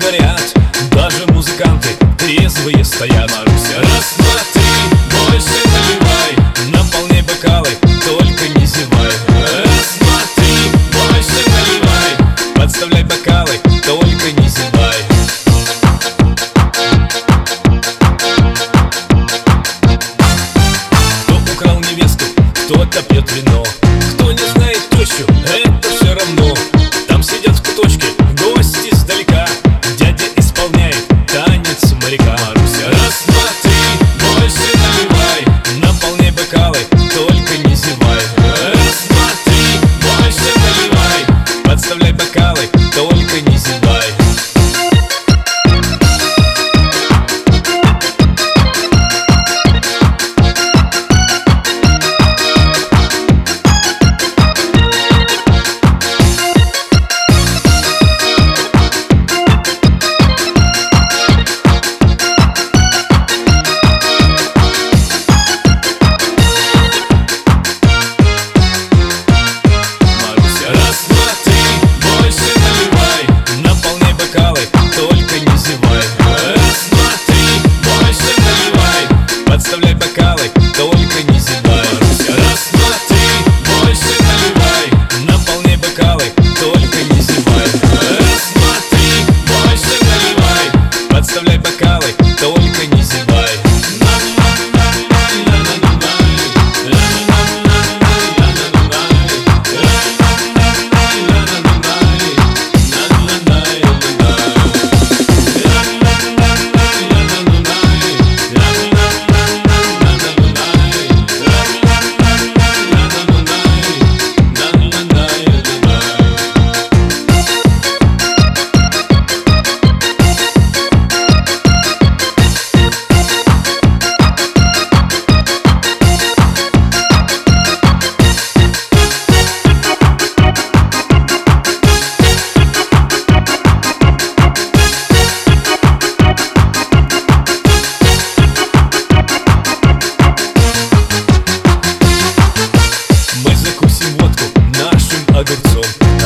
горят, даже музыканты трезвые стоят. Маруся, раз, два, три, больше наливай, наполняй бокалы, только не зевай. Раз, два, три, больше наливай, подставляй бокалы, только не зевай. Кто украл невесту, кто-то пьет вино, кто не знает тещу, это все равно. Там сидят в куточке гости издалека, дядя исполняет танец моряка. Маруся, раз, два, три, больше наливай, наполняй бокалы, только не зевай. Раз, два, три, больше наливай, подставляй бокалы, только не зевай. Подставляй бокалы, только не зевай. Раз, два, три, больше наливай, наполняй бокалы, только не зевай. Раз, два, три, больше наливай, подставляй бокалы, только не зевай. Огурцом,